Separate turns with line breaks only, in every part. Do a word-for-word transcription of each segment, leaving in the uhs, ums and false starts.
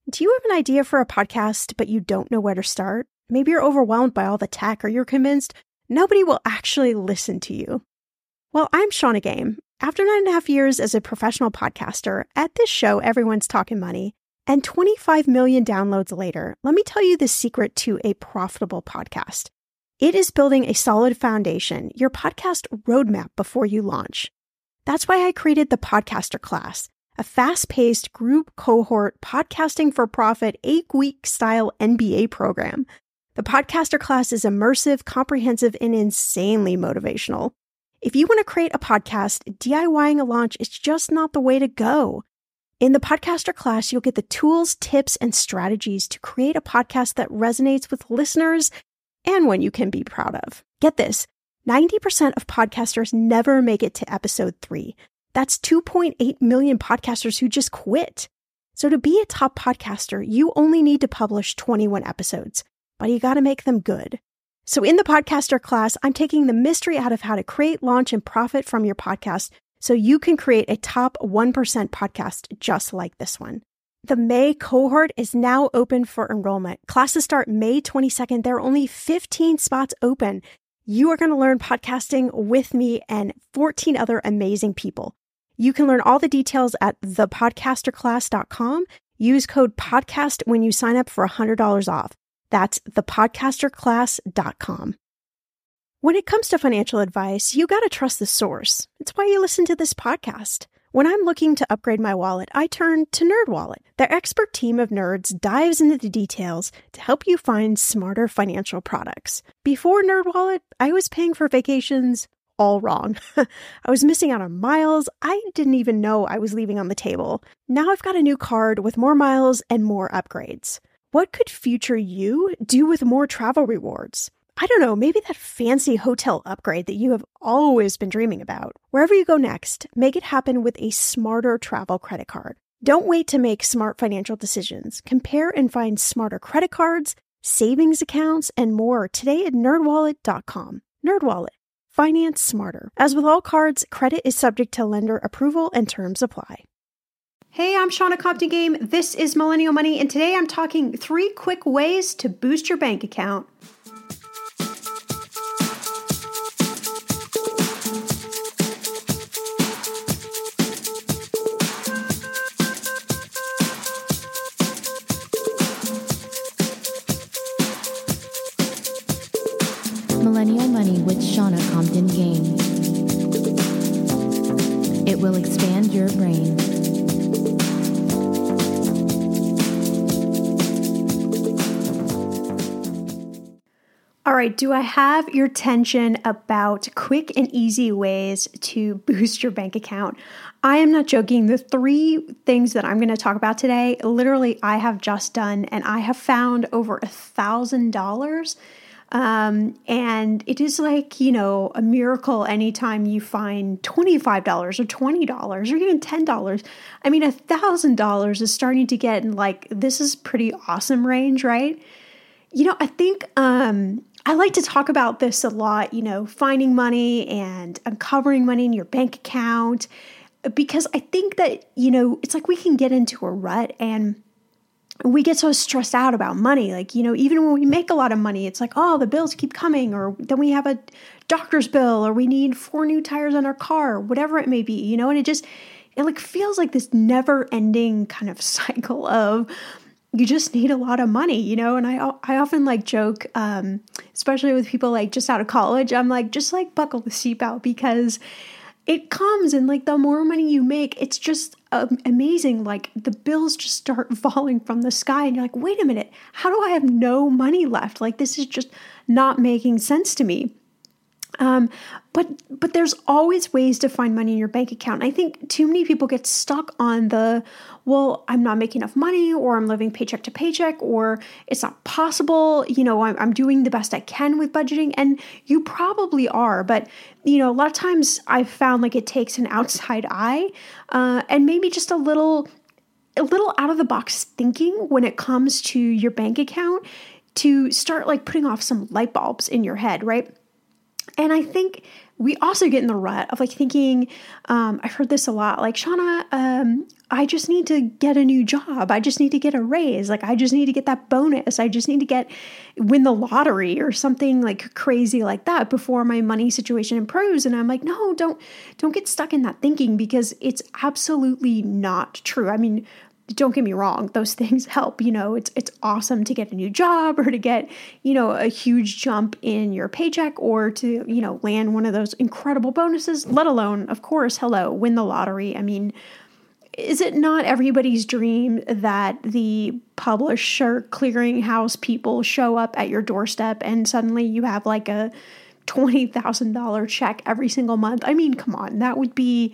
Do you have an idea for a podcast, but you don't know where to start? Maybe you're overwhelmed by all the tech, or you're convinced nobody will actually listen to you. Well, I'm Shannah Game. After nine and a half years as a professional podcaster, at this show, everyone's talking money, and twenty-five million downloads later, let me tell you the secret to a profitable podcast. It is building a solid foundation, your podcast roadmap before you launch. That's why I created the Podcaster Class, a fast-paced group cohort podcasting for profit eight-week style M B A program. The Podcaster Class is immersive, comprehensive, and insanely motivational. If you want to create a podcast, DIYing a launch is just not the way to go. In the Podcaster Class, you'll get the tools, tips, and strategies to create a podcast that resonates with listeners and one you can be proud of. Get this, ninety percent of podcasters never make it to episode three. That's two point eight million podcasters who just quit. So to be a top podcaster, you only need to publish twenty-one episodes, but you got to make them good. So in the Podcaster Class, I'm taking the mystery out of how to create, launch, and profit from your podcast so you can create a top one percent podcast just like this one. The May cohort is now open for enrollment. Classes start May twenty-second. There are only fifteen spots open. You are going to learn podcasting with me and fourteen other amazing people. You can learn all the details at the podcaster class dot com. Use code PODCAST when you sign up for one hundred dollars off. That's the podcaster class dot com. When it comes to financial advice, you got to trust the source. It's why you listen to this podcast. When I'm looking to upgrade my wallet, I turn to NerdWallet. Their expert team of nerds dives into the details to help you find smarter financial products. Before NerdWallet, I was paying for vacations all wrong. I was missing out on miles I didn't even know I was leaving on the table. Now I've got a new card with more miles and more upgrades. What could future you do with more travel rewards? I don't know, maybe that fancy hotel upgrade that you have always been dreaming about. Wherever you go next, make it happen with a smarter travel credit card. Don't wait to make smart financial decisions. Compare and find smarter credit cards, savings accounts, and more today at nerd wallet dot com. NerdWallet. Finance smarter. As with all cards, credit is subject to lender approval and terms apply. Hey, I'm Shannah Compton Game. This is Millennial Money, and today I'm talking three quick ways to boost your bank account.
Millennial Money with Shannah Compton Game. It will expand your brain.
All right, do I have your attention about quick and easy ways to boost your bank account? I am not joking. The three things that I'm going to talk about today, literally I have just done, and I have found over a thousand dollars. Um, and it is like, you know, a miracle anytime you find twenty-five dollars or twenty dollars or even ten dollars. I mean, a thousand dollars is starting to get in like, this is pretty awesome range, right? You know, I think, um, I like to talk about this a lot, you know, finding money and uncovering money in your bank account, because I think that, you know, it's like we can get into a rut and we get so stressed out about money. Like, you know, even when we make a lot of money, it's like, oh, the bills keep coming, or then we have a doctor's bill, or we need four new tires on our car, whatever it may be, you know, and it just, it like feels like this never ending kind of cycle of, you just need a lot of money, you know? And I I often like joke, um, especially with people like just out of college, I'm like, just like buckle the seatbelt, because it comes, and like the more money you make, it's just um, amazing. Like the bills just start falling from the sky, and you're like, wait a minute, how do I have no money left? Like this is just not making sense to me. Um, but but there's always ways to find money in your bank account. And I think too many people get stuck on the, well, I'm not making enough money, or I'm living paycheck to paycheck, or it's not possible. You know, I'm, I'm doing the best I can with budgeting. And you probably are. But, you know, a lot of times I've found like it takes an outside eye uh, and maybe just a little, a little out of the box thinking when it comes to your bank account to start like putting off some light bulbs in your head, right? And I think we also get in the rut of like thinking, um, I've heard this a lot, like, Shauna, um, I just need to get a new job. I just need to get a raise. Like, I just need to get that bonus. I just need to get, win the lottery or something like crazy like that before my money situation improves. And I'm like, no, don't, don't get stuck in that thinking, because it's absolutely not true. I mean, don't get me wrong, those things help. You know, it's it's awesome to get a new job or to get, you know, a huge jump in your paycheck or to, you know, land one of those incredible bonuses, let alone, of course, hello, win the lottery. I mean, is it not everybody's dream that the publisher clearinghouse people show up at your doorstep and suddenly you have like a twenty thousand dollars check every single month? I mean, come on, that would be...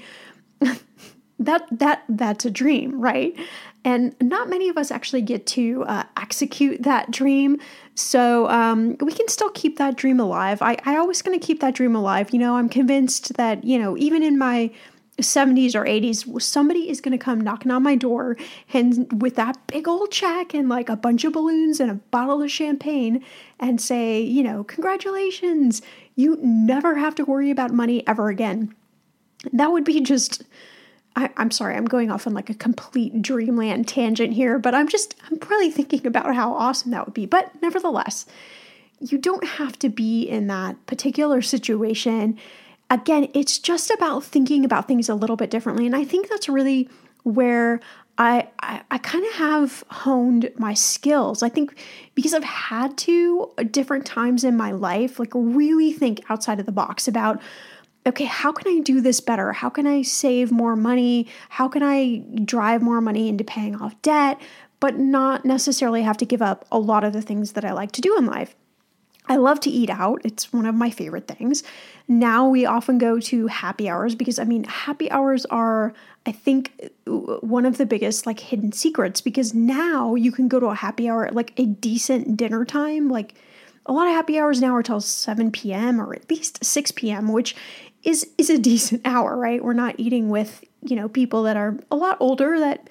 That that that's a dream, right? And not many of us actually get to uh, execute that dream. So um, we can still keep that dream alive. I, I always going to keep that dream alive. You know, I'm convinced that, you know, even in my seventies or eighties, somebody is going to come knocking on my door and with that big old check and like a bunch of balloons and a bottle of champagne and say, you know, congratulations, you never have to worry about money ever again. That would be just... I, I'm sorry, I'm going off on like a complete dreamland tangent here, but I'm just, I'm really thinking about how awesome that would be. But nevertheless, you don't have to be in that particular situation. Again, it's just about thinking about things a little bit differently. And I think that's really where I, I, I kind of have honed my skills. I think because I've had to at different times in my life, like really think outside of the box about, okay, how can I do this better? How can I save more money? How can I drive more money into paying off debt, but not necessarily have to give up a lot of the things that I like to do in life? I love to eat out. It's one of my favorite things. Now we often go to happy hours because, I mean, happy hours are, I think, one of the biggest like hidden secrets, because now you can go to a happy hour at like a decent dinner time. Like a lot of happy hours now are till seven p.m. or at least six p.m., which is is a decent hour, right? We're not eating with, you know, people that are a lot older that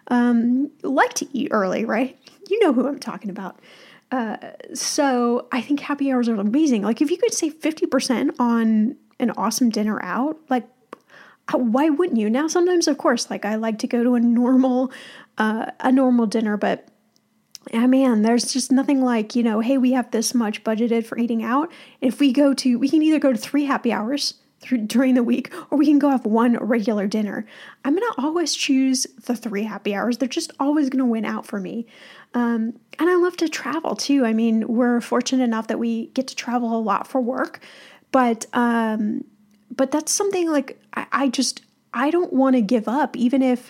um, like to eat early, right? You know who I'm talking about. Uh, so I think happy hours are amazing. Like if you could save fifty percent on an awesome dinner out, like why wouldn't you? Now, sometimes, of course, like I like to go to a normal, uh, a normal dinner, but yeah, man, there's just nothing like, you know, hey, we have this much budgeted for eating out. If we go to, we can either go to three happy hours through, during the week, or we can go have one regular dinner. I'm going to always choose the three happy hours. They're just always going to win out for me. Um, and I love to travel too. I mean, we're fortunate enough that we get to travel a lot for work, but, um, but that's something like, I, I just, I don't want to give up, even if,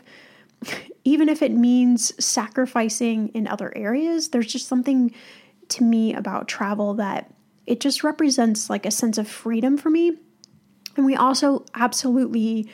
even if it means sacrificing in other areas. There's just something to me about travel that it just represents like a sense of freedom for me. And we also absolutely,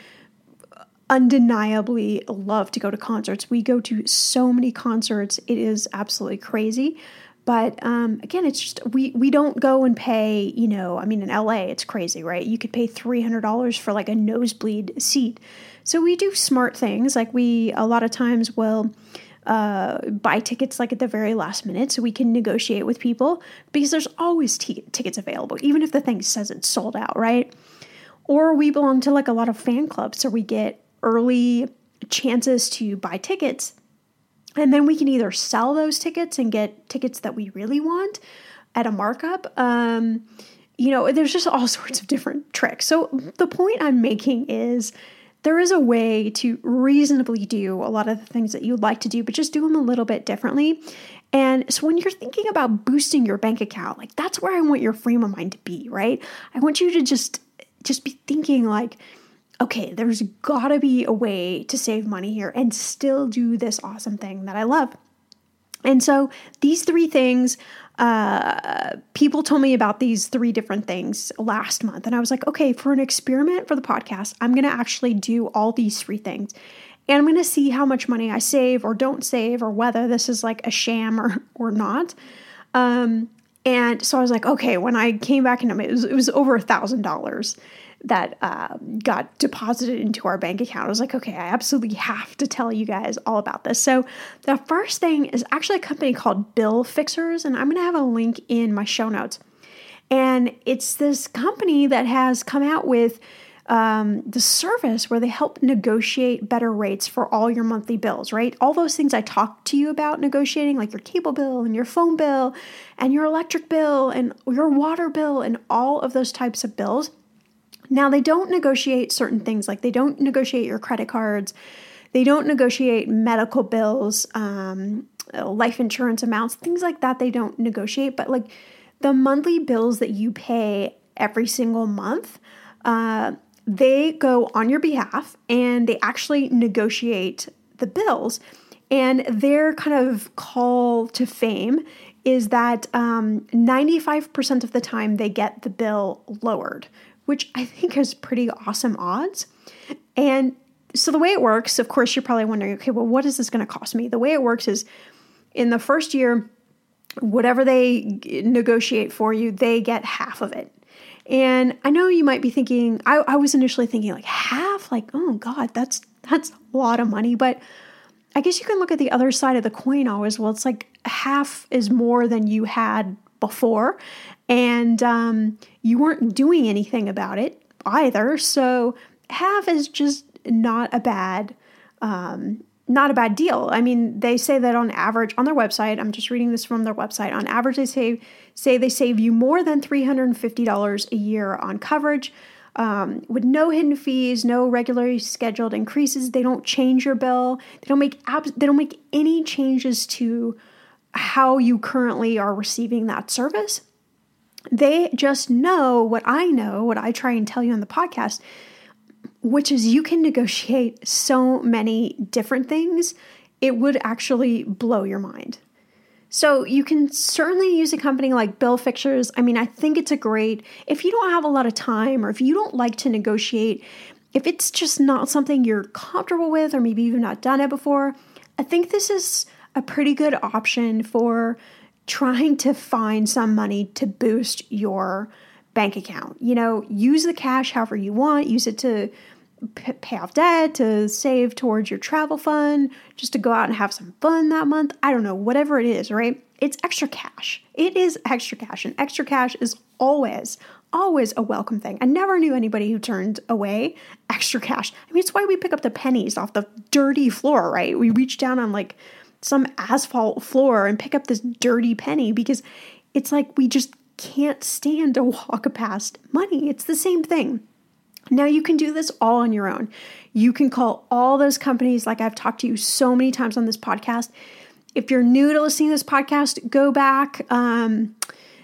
undeniably love to go to concerts. We go to so many concerts. It is absolutely crazy. But um, again, it's just, we, we don't go and pay, you know, I mean, in L A, it's crazy, right? You could pay three hundred dollars for like a nosebleed seat. So we do smart things. Like we, a lot of times will uh, buy tickets like at the very last minute so we can negotiate with people, because there's always t- tickets available, even if the thing says it's sold out, right? Or we belong to like a lot of fan clubs, so we get early chances to buy tickets. And then we can either sell those tickets and get tickets that we really want at a markup. Um, you know, there's just all sorts of different tricks. So the point I'm making is there is a way to reasonably do a lot of the things that you'd like to do, but just do them a little bit differently. And so when you're thinking about boosting your bank account, like that's where I want your frame of mind to be, right? I want you to just, just be thinking like, okay, there's gotta be a way to save money here and still do this awesome thing that I love. And so these three things, uh, people told me about these three different things last month. And I was like, okay, for an experiment for the podcast, I'm going to actually do all these three things. And I'm going to see how much money I save or don't save, or whether this is like a sham or, or not. Um, and so I was like, okay, when I came back into it, it was, it was over a thousand dollars that uh, got deposited into our bank account. I was like, okay, I absolutely have to tell you guys all about this. So the first thing is actually a company called Bill Fixers, and I'm going to have a link in my show notes. And it's this company that has come out with um, the service where they help negotiate better rates for all your monthly bills, right? All those things I talked to you about negotiating, like your cable bill and your phone bill and your electric bill and your water bill and all of those types of bills. Now, they don't negotiate certain things, like they don't negotiate your credit cards. They don't negotiate medical bills, um, life insurance amounts, things like that. They don't negotiate, but like the monthly bills that you pay every single month, uh, they go on your behalf and they actually negotiate the bills. And their kind of call to fame is that um, ninety-five percent of the time they get the bill lowered, which I think is pretty awesome odds. And so the way it works, of course, you're probably wondering, okay, well, what is this going to cost me? The way it works is in the first year, whatever they negotiate for you, they get half of it. And I know you might be thinking, I, I was initially thinking like half, like, oh God, that's that's a lot of money. But I guess you can look at the other side of the coin always. Well, it's like half is more than you had before. And um, you weren't doing anything about it either. So half is just not a bad um, not a bad deal. I mean, they say that on average, on their website, I'm just reading this from their website, on average, they say, say they save you more than three hundred fifty dollars a year on coverage um, with no hidden fees, no regularly scheduled increases. They don't change your bill. They don't make abs- they don't make any changes to how you currently are receiving that service. They just know what I know, what I try and tell you on the podcast, which is you can negotiate so many different things, it would actually blow your mind. So you can certainly use a company like Bill Fixers. I mean, I think it's a great, if you don't have a lot of time or if you don't like to negotiate, if it's just not something you're comfortable with or maybe you've not done it before, I think this is a pretty good option for trying to find some money to boost your bank account. You know, use the cash however you want, use it to p- pay off debt, to save towards your travel fund, just to go out and have some fun that month. I don't know, whatever it is, right? It's extra cash. It is extra cash, and extra cash is always, always a welcome thing. I never knew anybody who turned away extra cash. I mean, it's why we pick up the pennies off the dirty floor, right? We reach down on like some asphalt floor and pick up this dirty penny because it's like we just can't stand to walk past money. It's the same thing. Now you can do this all on your own. You can call all those companies like I've talked to you so many times on this podcast. If you're new to listening to this podcast, go back um,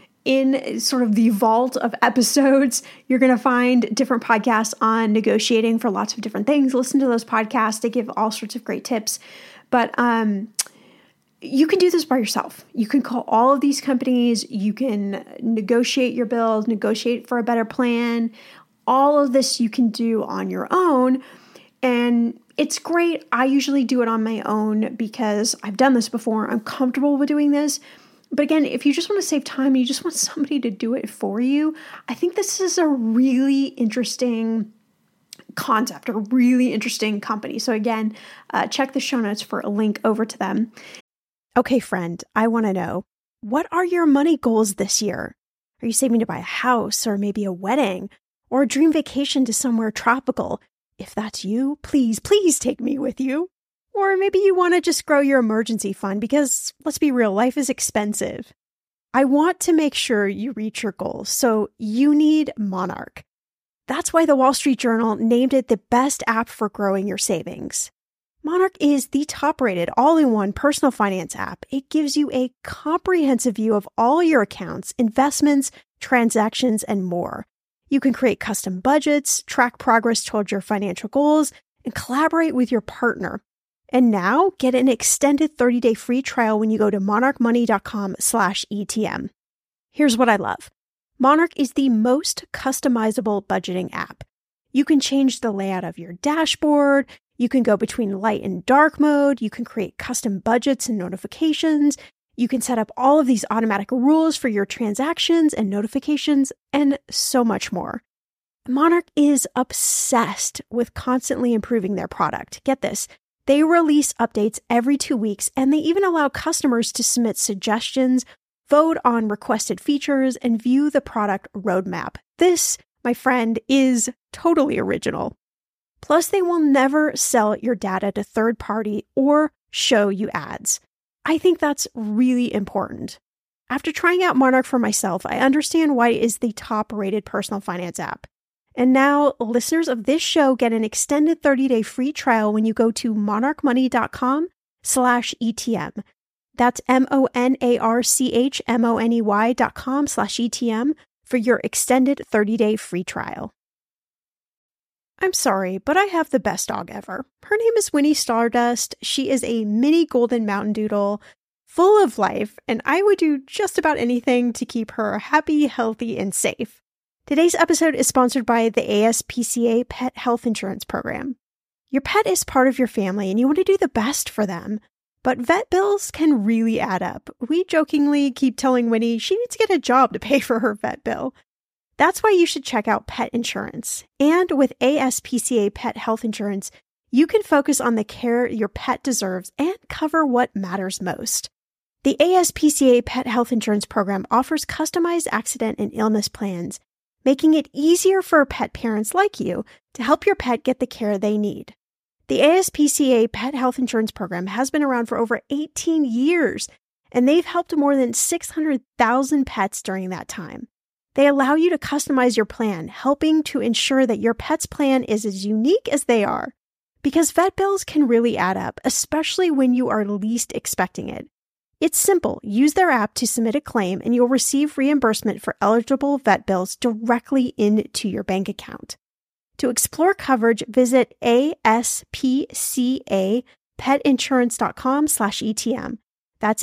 in sort of the vault of episodes. You're going to find different podcasts on negotiating for lots of different things. Listen to those podcasts. They give all sorts of great tips. But um, you can do this by yourself. You can call all of these companies. You can negotiate your bills, negotiate for a better plan. All of this you can do on your own. And it's great. I usually do it on my own because I've done this before. I'm comfortable with doing this. But again, if you just want to save time, you just want somebody to do it for you, I think this is a really interesting concept, a really interesting company. So again, uh, check the show notes for a link over to them. Okay, friend, I want to know, what are your money goals this year? Are you saving to buy a house or maybe a wedding or a dream vacation to somewhere tropical? If that's you, please, please take me with you. Or maybe you want to just grow your emergency fund because, let's be real, life is expensive. I want to make sure you reach your goals, so you need Monarch. That's why the Wall Street Journal named it the best app for growing your savings. Monarch is the top-rated all-in-one personal finance app. It gives you a comprehensive view of all your accounts, investments, transactions, and more. You can create custom budgets, track progress towards your financial goals, and collaborate with your partner. And now, get an extended thirty-day free trial when you go to monarchmoney.com slash ETM. Here's what I love. Monarch is the most customizable budgeting app. You can change the layout of your dashboard. You can go between light and dark mode. You can create custom budgets and notifications. You can set up all of these automatic rules for your transactions and notifications, and so much more. Monarch is obsessed with constantly improving their product. Get this. They release updates every two weeks, and they even allow customers to submit suggestions vote on requested features, and view the product roadmap. This, my friend, is totally original. Plus, they will never sell your data to third party or show you ads. I think that's really important. After trying out Monarch for myself, I understand why it is the top-rated personal finance app. And now, listeners of this show get an extended thirty-day free trial when you go to monarchmoney.com slash ETM. That's M-O-N-A-R-C-H-M-O-N-E-Y dot com slash ETM for your extended thirty-day free trial. I'm sorry, but I have the best dog ever. Her name is Winnie Stardust. She is a mini golden mountain doodle, full of life, and I would do just about anything to keep her happy, healthy, and safe. Today's episode is sponsored by the A S P C A Pet Health Insurance Program. Your pet is part of your family, and you want to do the best for them. But vet bills can really add up. We jokingly keep telling Winnie she needs to get a job to pay for her vet bill. That's why you should check out pet insurance. And with A S P C A Pet Health Insurance, you can focus on the care your pet deserves and cover what matters most. The A S P C A Pet Health Insurance Program offers customized accident and illness plans, making it easier for pet parents like you to help your pet get the care they need. The A S P C A Pet Health Insurance Program has been around for over eighteen years, and they've helped more than six hundred thousand pets during that time. They allow you to customize your plan, helping to ensure that your pet's plan is as unique as they are. Because vet bills can really add up, especially when you are least expecting it. It's simple. Use their app to submit a claim, and you'll receive reimbursement for eligible vet bills directly into your bank account. To explore coverage, visit aspcapetinsurance.com slash ETM. That's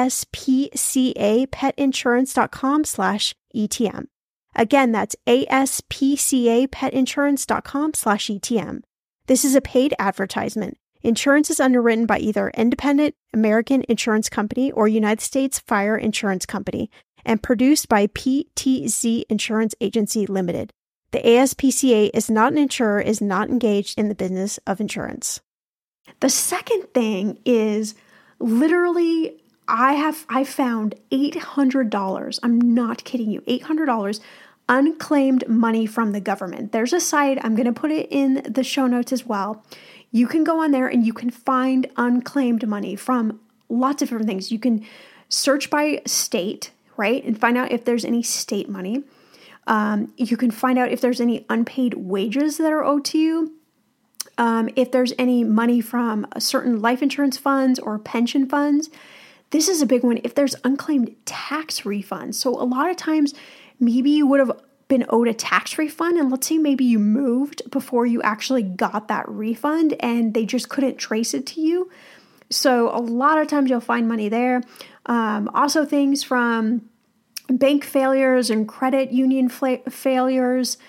aspcapetinsurance.com slash ETM. Again, that's aspcapetinsurance.com slash ETM. This is a paid advertisement. Insurance is underwritten by either Independent American Insurance Company or United States Fire Insurance Company and produced by P T Z Insurance Agency Limited. The A S P C A is not an insurer, is not engaged in the business of insurance. The second thing is literally, I have I found eight hundred dollars. I'm not kidding you, eight hundred dollars unclaimed money from the government. There's a site, I'm going to put it in the show notes as well. You can go on there and you can find unclaimed money from lots of different things. You can search by state, right, and find out if there's any state money. Um, you can find out if there's any unpaid wages that are owed to you. Um, if there's any money from certain life insurance funds or pension funds. This is a big one. If there's unclaimed tax refunds. So a lot of times, maybe you would have been owed a tax refund, and let's say maybe you moved before you actually got that refund and they just couldn't trace it to you. So a lot of times you'll find money there. Um, also things from bank failures and credit union fla- failures,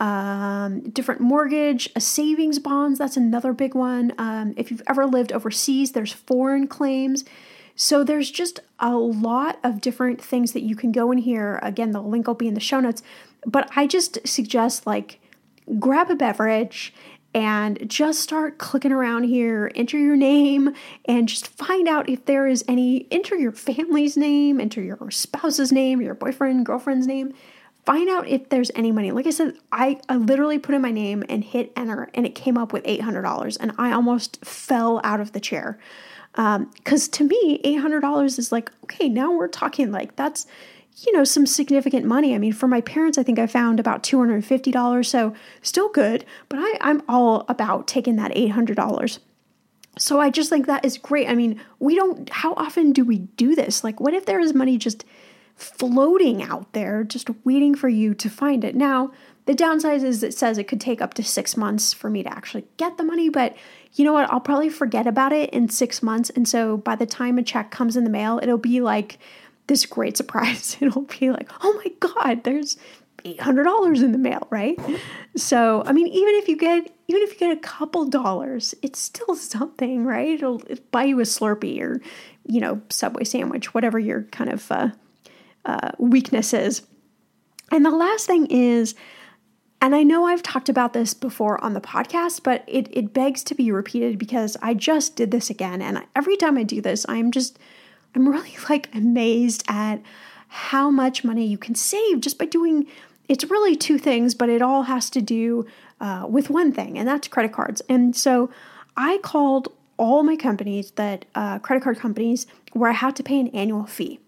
um, different mortgage, uh, savings bonds. That's another big one. Um, if you've ever lived overseas, there's foreign claims. So there's just a lot of different things that you can go in here. Again, the link will be in the show notes. But I just suggest like grab a beverage and just start clicking around here, enter your name, and just find out if there is any, enter your family's name, enter your spouse's name, your boyfriend, girlfriend's name. Find out if there's any money. Like I said, I, I literally put in my name and hit enter, and it came up with eight hundred dollars, and I almost fell out of the chair. Um, because to me, eight hundred dollars is like, okay, now we're talking like that's, you know, some significant money. I mean, for my parents, I think I found about two hundred fifty dollars, so still good, but I, I'm all about taking that eight hundred dollars. So I just think that is great. I mean, we don't, how often do we do this? Like, what if there is money just floating out there, just waiting for you to find it? Now, the downside is it says it could take up to six months for me to actually get the money, but you know what? I'll probably forget about it in six months. And so by the time a check comes in the mail, it'll be like this great surprise. It'll be like, oh my God, there's eight hundred dollars in the mail, right? So, I mean, even if you get, even if you get a couple dollars, it's still something, right? It'll, it'll buy you a Slurpee or, you know, Subway sandwich, whatever your kind of uh, uh, weakness is. And the last thing is, and I know I've talked about this before on the podcast, but it, it begs to be repeated because I just did this again. And every time I do this, I'm just I'm really like amazed at how much money you can save just by doing, it's really two things, but it all has to do uh, with one thing, and that's credit cards. And so I called all my companies that, uh, credit card companies where I had to pay an annual fee.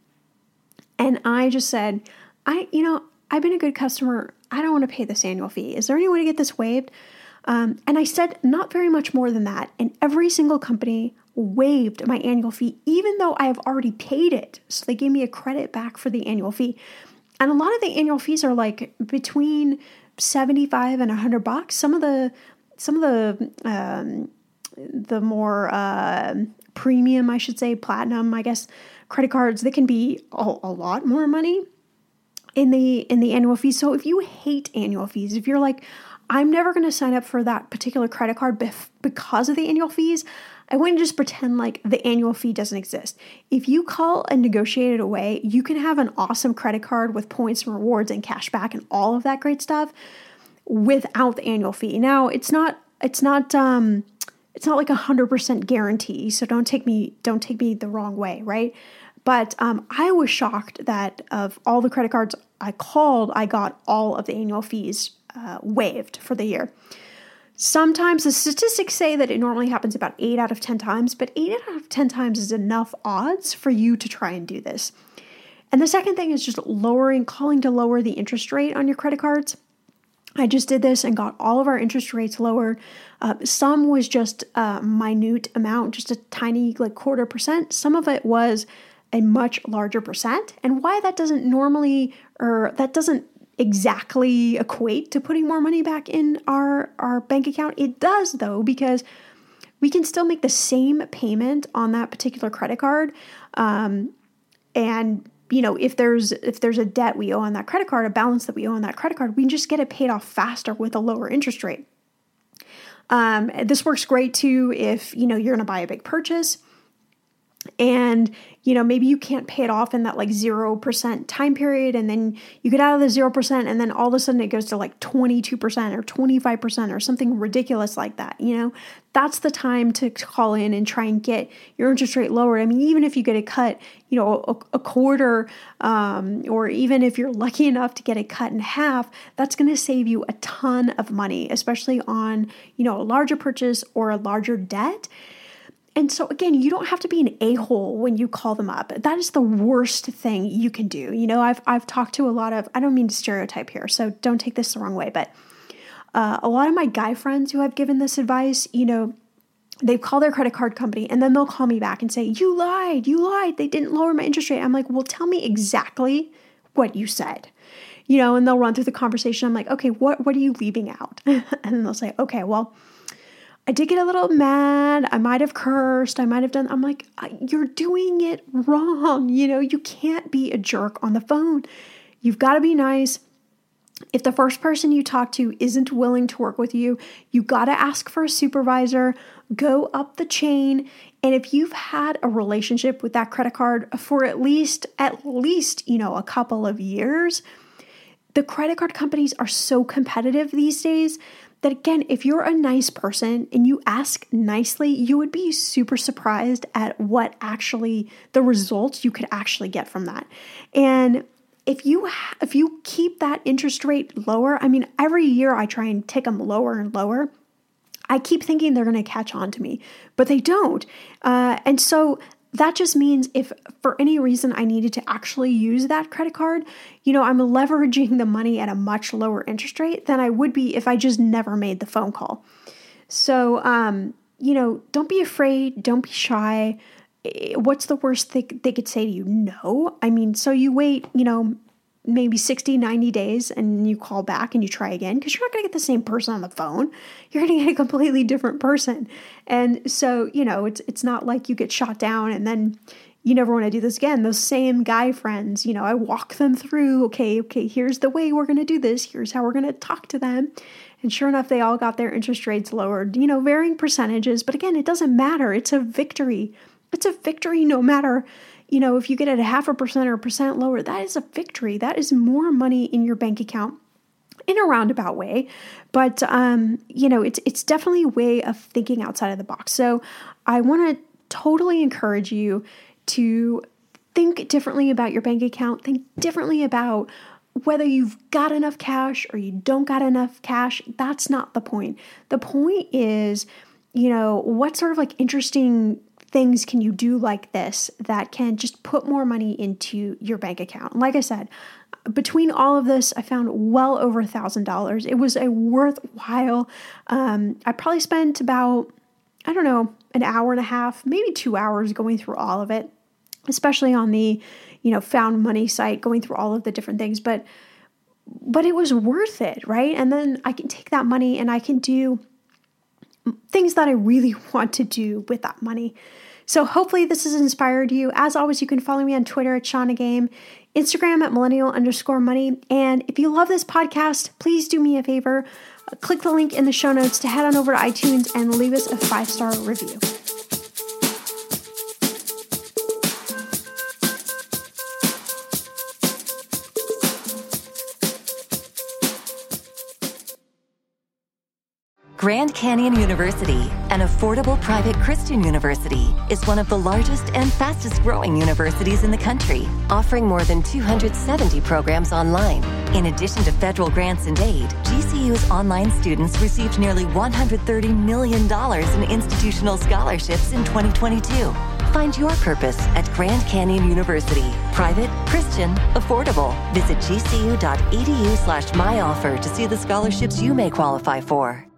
And I just said, I, you know, I've been a good customer. I don't want to pay this annual fee. Is there any way to get this waived? Um, and I said not very much more than that. And every single company waived my annual fee, even though I have already paid it. So they gave me a credit back for the annual fee. And a lot of the annual fees are like between seventy-five and a hundred bucks. Some of the, some of the, um, the more uh, premium, I should say, platinum, I guess, credit cards, they can be a, a lot more money in the in the annual fee. So if you hate annual fees, if you're like, I'm never going to sign up for that particular credit card bef- because of the annual fees, I wouldn't just pretend like the annual fee doesn't exist. If you call and negotiate it away, you can have an awesome credit card with points and rewards and cash back and all of that great stuff without the annual fee. Now, it's not it's not um it's not like a hundred percent guarantee. So don't take me don't take me the wrong way, right? But um, I was shocked that of all the credit cards I called, I got all of the annual fees uh, waived for the year. Sometimes the statistics say that it normally happens about eight out of ten times, but eight out of ten times is enough odds for you to try and do this. And the second thing is just lowering, calling to lower the interest rate on your credit cards. I just did this and got all of our interest rates lowered. Uh, some was just a minute amount, just a tiny like quarter percent. Some of it was a much larger percent. And why that doesn't normally, or that doesn't exactly equate to putting more money back in our, our bank account. It does though, because we can still make the same payment on that particular credit card. Um, and you know, if there's, if there's a debt we owe on that credit card, a balance that we owe on that credit card, we can just get it paid off faster with a lower interest rate. Um, this works great too if, you know, you're going to buy a big purchase and, you know, maybe you can't pay it off in that like zero percent time period. And then you get out of the zero percent and then all of a sudden it goes to like twenty-two percent or twenty-five percent or something ridiculous like that. You know, that's the time to call in and try and get your interest rate lowered. I mean, even if you get it cut, you know, a, a quarter, um, or even if you're lucky enough to get it cut in half, that's going to save you a ton of money, especially on, you know, a larger purchase or a larger debt. And so again, you don't have to be an a-hole when you call them up. That is the worst thing you can do. You know, I've I've talked to a lot of, I don't mean to stereotype here, so don't take this the wrong way, but uh, a lot of my guy friends who have given this advice, you know, they call their credit card company and then they'll call me back and say, you lied, you lied. They didn't lower my interest rate. I'm like, well, tell me exactly what you said. You know, and they'll run through the conversation. I'm like, okay, what, what are you leaving out? And then they'll say, okay, well, I did get a little mad. I might have cursed. I might have done, I'm like, you're doing it wrong. You know, you can't be a jerk on the phone. You've got to be nice. If the first person you talk to isn't willing to work with you, you got to ask for a supervisor, go up the chain. And if you've had a relationship with that credit card for at least, at least, you know, a couple of years, the credit card companies are so competitive these days that again, if you're a nice person and you ask nicely, you would be super surprised at what actually the results you could actually get from that. And if you if you keep that interest rate lower, I mean, every year I try and tick them lower and lower. I keep thinking they're going to catch on to me, but they don't. Uh, and so that just means if for any reason I needed to actually use that credit card, you know, I'm leveraging the money at a much lower interest rate than I would be if I just never made the phone call. So, um, you know, don't be afraid. Don't be shy. What's the worst thing they could say to you? No. I mean, so you wait, you know, maybe sixty, ninety days and you call back and you try again because you're not going to get the same person on the phone. You're going to get a completely different person. And so, you know, it's it's not like you get shot down and then you never want to do this again. Those same guy friends, you know, I walk them through, okay, okay, here's the way we're going to do this. Here's how we're going to talk to them. And sure enough, they all got their interest rates lowered, you know, varying percentages. But again, it doesn't matter. It's a victory. It's a victory no matter, you know, if you get it a half a percent or a percent lower, that is a victory. That is more money in your bank account in a roundabout way. But, um, you know, it's it's definitely a way of thinking outside of the box. So I want to totally encourage you to think differently about your bank account, think differently about whether you've got enough cash or you don't got enough cash. That's not the point. The point is, you know, what sort of like interesting things can you do like this that can just put more money into your bank account? Like I said, between all of this, I found well over a thousand dollars. It was a worthwhile. Um, I probably spent about, I don't know, an hour and a half, maybe two hours going through all of it, especially on the, you know, Found Money site, going through all of the different things. But, but it was worth it, right? And then I can take that money and I can do things that I really want to do with that money. So hopefully this has inspired you. As always, you can follow me on Twitter at Shauna Game, Instagram at millennial underscore money. And if you love this podcast, please do me a favor. Click the link in the show notes to head on over to iTunes and leave us a five-star review.
Grand Canyon University, an affordable private Christian university, is one of the largest and fastest growing universities in the country, offering more than two hundred seventy programs online. In addition to federal grants and aid, G C U's online students received nearly one hundred thirty million dollars in institutional scholarships in twenty twenty-two. Find your purpose at Grand Canyon University. Private, Christian, affordable. Visit gcu.edu slash myoffer to see the scholarships you may qualify for.